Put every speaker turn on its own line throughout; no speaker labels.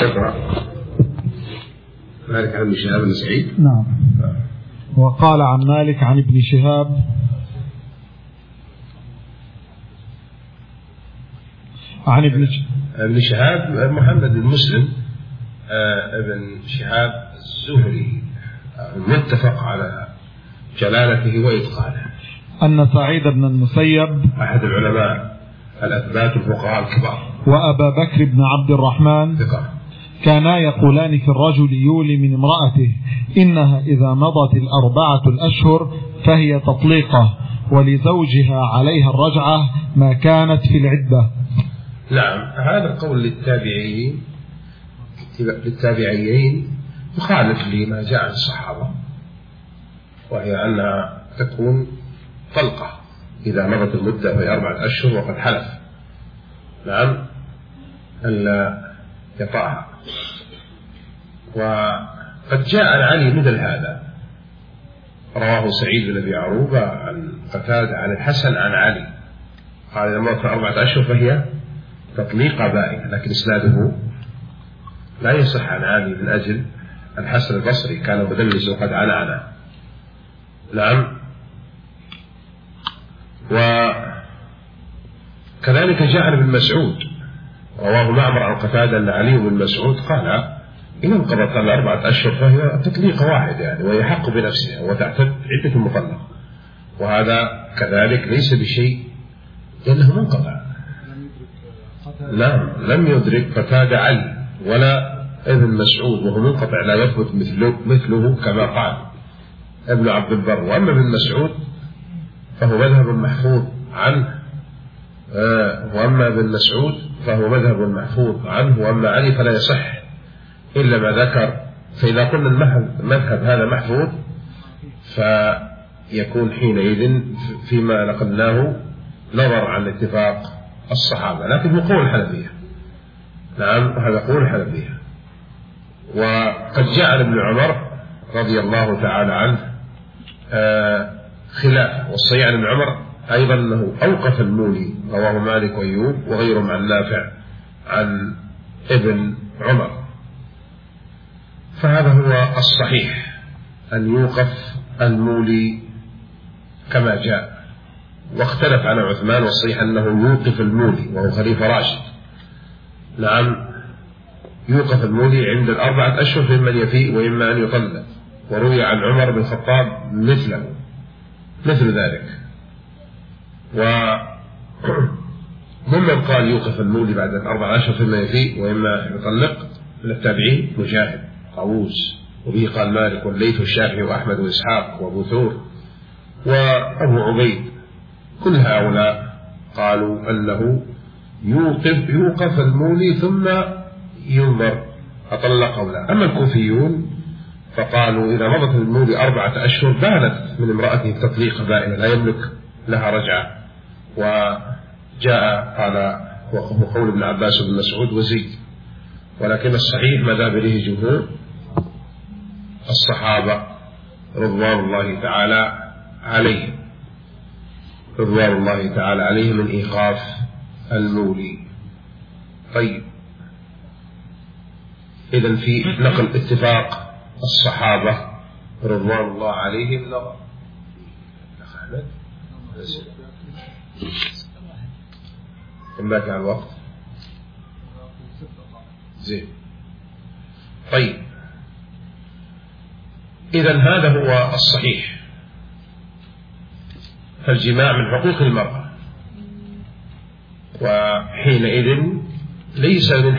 اقرأ. مالك عن ابن شهاب بن سعيد.
نعم. وقال عن مالك عن ابن شهاب عن
ابن شهاب محمد بن مسلم ابن شهاب الزهري متفق على جلالته وإتقانه.
أن سعيد بن المسيب
أحد العلماء الأثبات الفقهاء الكبار
وأبا بكر بن عبد الرحمن
ثقة
كانا يقولان في الرجل يولي من امرأته إنها إذا مضت 4 الأشهر فهي تطليقة ولزوجها عليها الرجعة ما كانت في العدة.
نعم، هذا القول للتابعيين مخالف لما جاء عن الصحابة، وهي أنها تكون طلقة إذا مضت المدة في 4 أشهر وقد حلف نعم ألا يطأها. وقد جاء عن علي مثل هذا، رواه سعيد بن أبي عروبة عن قتادة عن الحسن عن علي قال إذا مضت 4 أشهر فهي تطليقة بائنة، لكن إسناده لا يصح عن علي من أجل الحسن البصري كان مدلس وقد عنعنه. نعم. وكذلك جاء عن ابن مسعود رواه معمر عن قتادة أن علي بن مسعود قال إن انقضت 4 أشهر فهي تطليقة واحدة يعني، وهي حق بنفسها وتعتد عدة المطلق، وهذا كذلك ليس بشيء لأنه منقطع. نعم، لم يدرك قتادة علي ولا ابن مسعود وهو منقطع لا يثبت مثله كما قال ابن عبد البر. وأما ابن مسعود فهو مذهب محفوظ عنه، وأما علي فلا يصح إلا ما ذكر. فإذا قلنا المذهب هذا محفوظ فيكون حينئذ فيما نقلناه نظر عن اتفاق الصحابة، لكن هو قول الحنفية. نعم، هذا قول الحنفية. وقد جاء عن ابن عمر رضي الله تعالى عنه خلاف، والصحيح عن ابن عمر أيضا أنه أوقف المولي، رواه مالك وأيوب وغيرهم عن نافع عن ابن عمر. فهذا هو الصحيح أن يوقف المولي كما جاء. واختلف عن عثمان، والصحيح أنه يوقف المولي وهو خليفة راشد. نعم، يوقف المولي عند 4 أشهر في من يفيء وإما أن يطلق. وروي عن عمر بن الخطاب مثل ذلك. وممن قال يوقف المولي بعد 4 أشهر في من يفيء وإما يطلق من التابعين مجاهد طاووس، وبه قال مالك والليث والشافعي وأحمد وإسحاق وأبو ثور وأبو عبيد. كل هؤلاء قالوا أنه يوقف المولي ثم ينظر أطلق أو لا. أما الكوفيون فقالوا إذا مضت المولي 4 أشهر بانت من امرأته التطليق بائنة لا يملك لها رجعة. وجاء قال وقول ابن عباس بن مسعود وزيد، ولكن الصحيح ما ذهب إليه جمهور الصحابة رضوان الله تعالى عليهم من إيقاف المولي. طيب، إذن في نقل اتفاق الصحابة رضوان الله عليهم نظر. كم باقي على الوقت؟ زين. طيب، إذن هذا هو الصحيح. فالجماع من حقوق المرأة، وحينئذ ليس من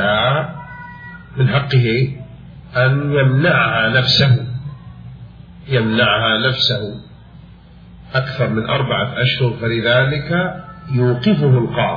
حقه أن يمنعها نفسه أكثر من 4 أشهر، فلذلك يوقفه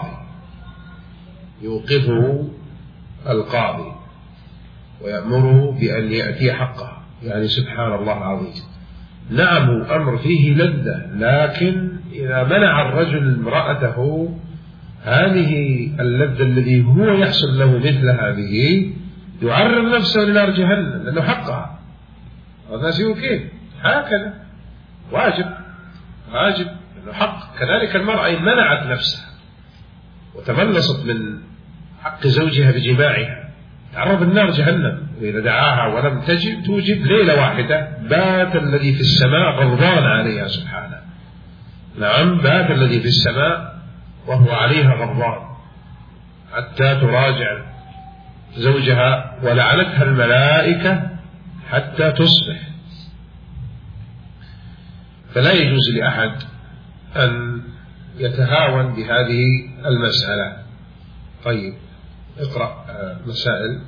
القاضي ويأمره بأن يأتي حقه. يعني سبحان الله العظيم، نعم أمر فيه لذة، لكن إذا منع الرجل امرأته هذه اللذة الذي هو يحصل له مثل هذه يعرض نفسه لنار جهنم لأنه حقها. والناس يقول كيف هكذا؟ واجب لأنه حق. كذلك المرأة إن منعت نفسها وتملصت من حق زوجها بجماعها تعرض النار جهنم، وإذا دعاها ولم تجب توجب ليلة واحدة بات الذي في السماء غضبان عليها سبحانه. نعم، بات الذي في السماء وهو عليها غضبان حتى تراجع زوجها، ولعنتها الملائكة حتى تصبح. فلا يجوز لأحد أن يتهاون بهذه المسألة. طيب، اقرأ مسائل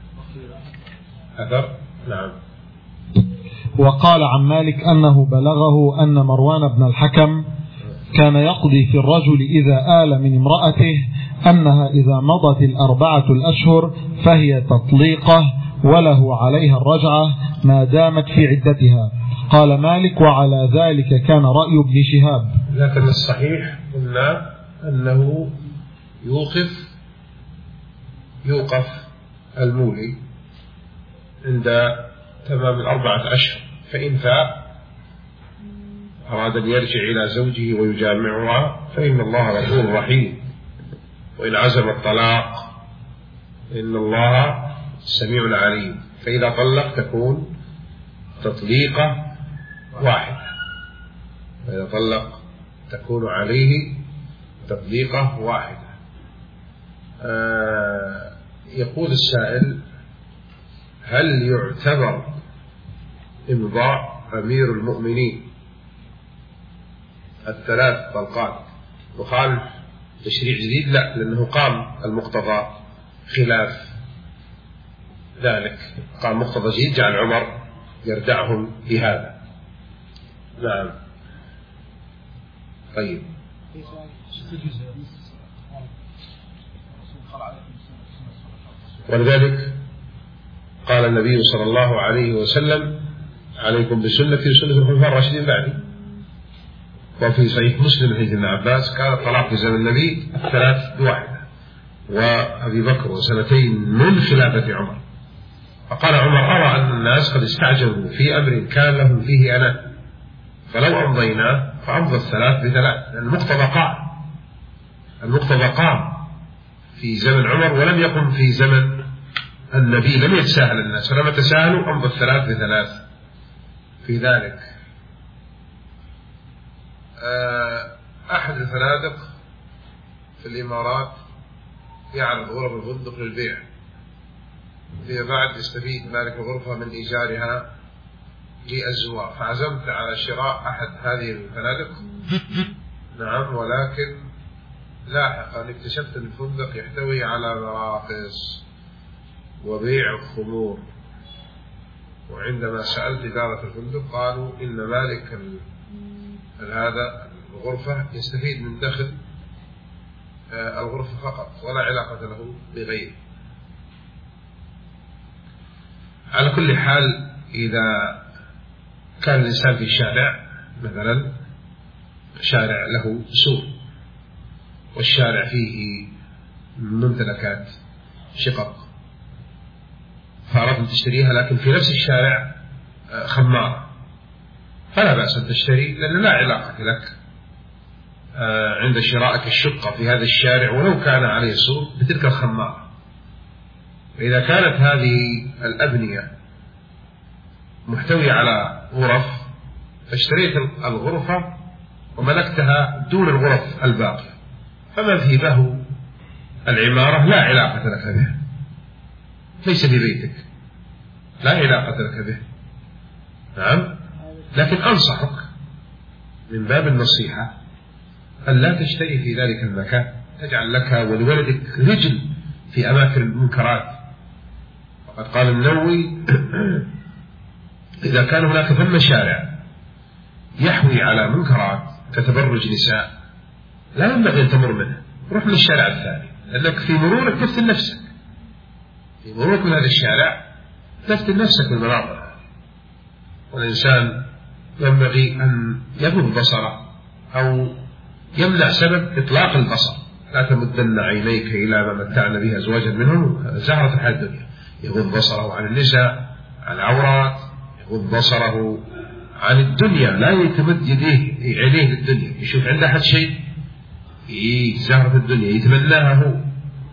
أثر. نعم.
وقال عن مالك أنه بلغه أن مروان بن الحكم كان يقضي في الرجل إذا آل من امرأته أنها إذا مضت 4 الأشهر فهي تطليقه وله عليها الرجعة ما دامت في عدتها. قال مالك: وعلى ذلك كان رأي ابن شهاب.
لكن الصحيح قلنا أنه يوقف المولي عند تمام 4 أشهر، فإن فاء أراد أن يرجع إلى زوجه ويجامعها فإن الله غفور رحيم، وإن عزم الطلاق إن الله سميع عليم. فإذا طلق تكون تطليقة واحدة، فإذا طلق تكون عليه تطليقة واحدة. يقول السائل: هل يعتبر إمضاء أمير المؤمنين 3 طلقات وخالف تشريع جديد؟ لا، لأنه قام المقتضى خلاف ذلك، قام مقتضى جديد جعل عمر يردعهم بهذا. نعم. طيب، ولذلك قال النبي صلى الله عليه وسلم: عليكم بسنتي وسنة الخلفاء الراشدين بعدي. وفي صحيح مسلم حديث ابن عباس: كان الطلاق في زمن النبي 3 بواحدة، وأبي بكر 2 من خلافة عمر. فقال عمر: أرى أن الناس قد استعجلوا في أمر كان لهم فيه أنا، فلو أمضيناه فأمضى 3 ب3، لأن المقتضى قام في زمن عمر ولم يقم في زمن النبي، لم يتساهل الناس، فلما تساهلوا أمضى 3 ب3 في ذلك. أحد الفنادق في الإمارات يعرض غرف الفندق للبيع، فيما بعد يستفيد مالك الغرفة من إيجارها للزوار، فعزمت على شراء أحد هذه الفنادق. نعم، ولكن لاحقا اكتشفت أن الفندق يحتوي على مراقص وبيع الخمور، وعندما سألت إدارة الفندق قالوا إن مالك هذا الغرفة يستفيد من دخل الغرفة فقط ولا علاقة له بغيره. على كل حال، إذا كان الإنسان في شارع مثلا، شارع له سور والشارع فيه ممتلكات شقق، فأردت أن تشتريها، لكن في نفس الشارع خمارة، فلا بأس أن تشتري، لأن لا علاقة لك عند شرائك الشقة في هذا الشارع ولو كان عليه سور بتلك الخمارة. وإذا كانت هذه الأبنية محتوية على غرف فاشتريت الغرفة وملكتها دون الغرف الباقية، فمذهبه العمارة لا علاقة لك به، ليس ببيتك، لا علاقة لك به. نعم، لكن أنصحك من باب النصيحة أن لا تشتري في ذلك المكان، تجعل لك ولولدك رجل في أماكن المنكرات. وقد قال النووي: إذا كان هناك ثم شارع يحوي على منكرات كتبرج نساء لا ينبغي أن تمر منه، روح من الشارع الثاني، لأنك في مرورك تفتن نفسك، في مرورك من هذا الشارع تفتن نفسك بالمناظر. والإنسان ينبغي أن يغض بصره أو يمنع سبب إطلاق البصر. لا تمدن عينيك إلى ما متعنا به أزواجا منهم زهرة الحياة الدنيا. يغض بصره عن النساء، عن العورات، يغض بصره عن الدنيا، لا يتمد يديه عليه للدنيا، يشوف عنده أحد شيء زهرة الدنيا يتمناها هو،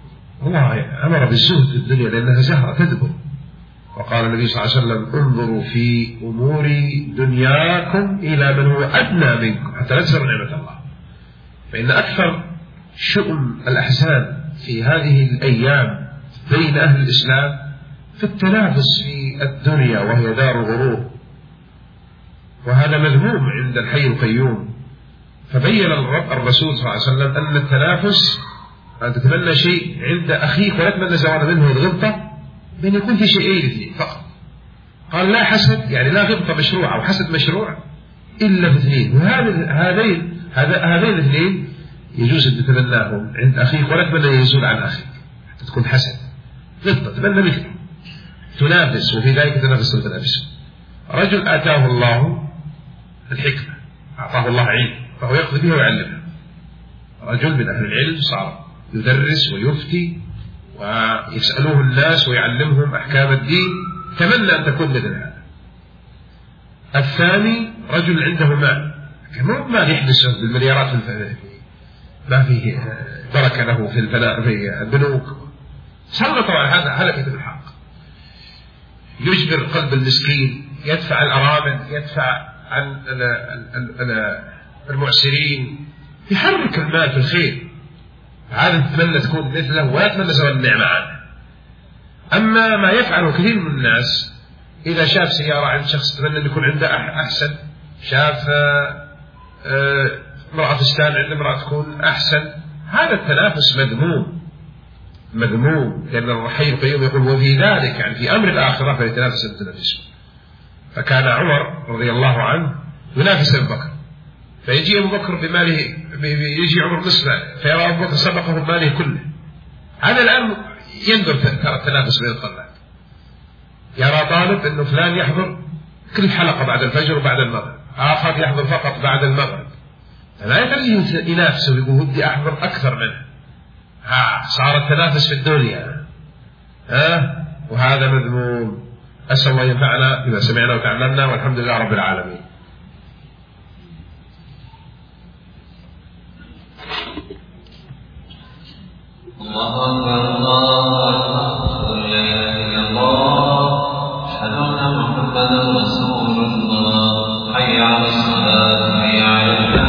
الله أمر بالزهد في الدنيا لأنها زهرة تدبر. وقال النبي صلى الله عليه وسلم انظروا في أمور دنياكم إلى من هو أدنى منكم حتى لا تنسوا نعمة الله. فإن أكثر شؤم الأحزان في هذه الأيام بين أهل الإسلام في التنافس في الدنيا وهي دار غرور، وهذا مذموم عند الحي القيوم. فبين الرسول صلى الله عليه وسلم أن التنافس أن تتمنى شيء عند أخيك ولا تتمنى زوال منه الغبطة، بأن يكون في شيئين اثنين فقط. قال لا حسد، يعني لا غبطة مشروع أو حسد مشروع إلا في اثنين، هذين الاثنين يجوز أن تتمناهم عند أخيك ولا تتمنى يزول عن أخيك حتى تكون حسد. غبطة تتمنى مثله، تنافس، وفي ذلك تنافس المتنافسون. رجل آتاه الله الحكمة، أعطاه الله علم فهو يقضي بها ويعلمها. رجل من أهل العلم صار يدرس ويفتي ويسألوه الناس ويعلمهم أحكام الدين، تمنى أن تكون مثل هذا. الثاني رجل عنده مال يحدثه بالمليارات، ما فيه بركة له في البنوك، سلط على هذا هلكة الحق، يجبر قلب المسكين، يدفع الأرامل، يدفع عن المعسرين، يحرك المال في الخير. هذا تتمنى تكون مثله ولا تتمنى زوال النعمة عنه. أما ما يفعله كثير من الناس، إذا شاف سيارة عند شخص تتمنى أن يكون عنده أحسن، شاف امرأة فستان عند امرأة تكون أحسن، هذا التنافس مذموم، لأن الحي القيوم يقول وفي ذلك، يعني في أمر الآخرة فيتنافس المتنافسون. فكان عمر رضي الله عنه ينافس أبو بكر، فيجي أبو بكر بماله، يجي عمر نصفه، فيرى أبو بكر سبقه بماله كله. هذا الآن يندر ترى التنافس بين الطلاب، يرى طالب أنه فلان يحضر كل حلقة بعد الفجر وبعد المغرب، آخر يحضر فقط بعد المغرب، فلا يقدر ينافس ويقول ودي أحضر أكثر منه. صار التنافس في الدنيا، وهذا مذموم. أسأل الله ينفعنا بما سمعنا وتعلمنا، والحمد لله رب العالمين.
الله أكبر الله لا إله إلا الله أشهد أن محمدا رسول الله حي على الصلاة حي على الفلاح.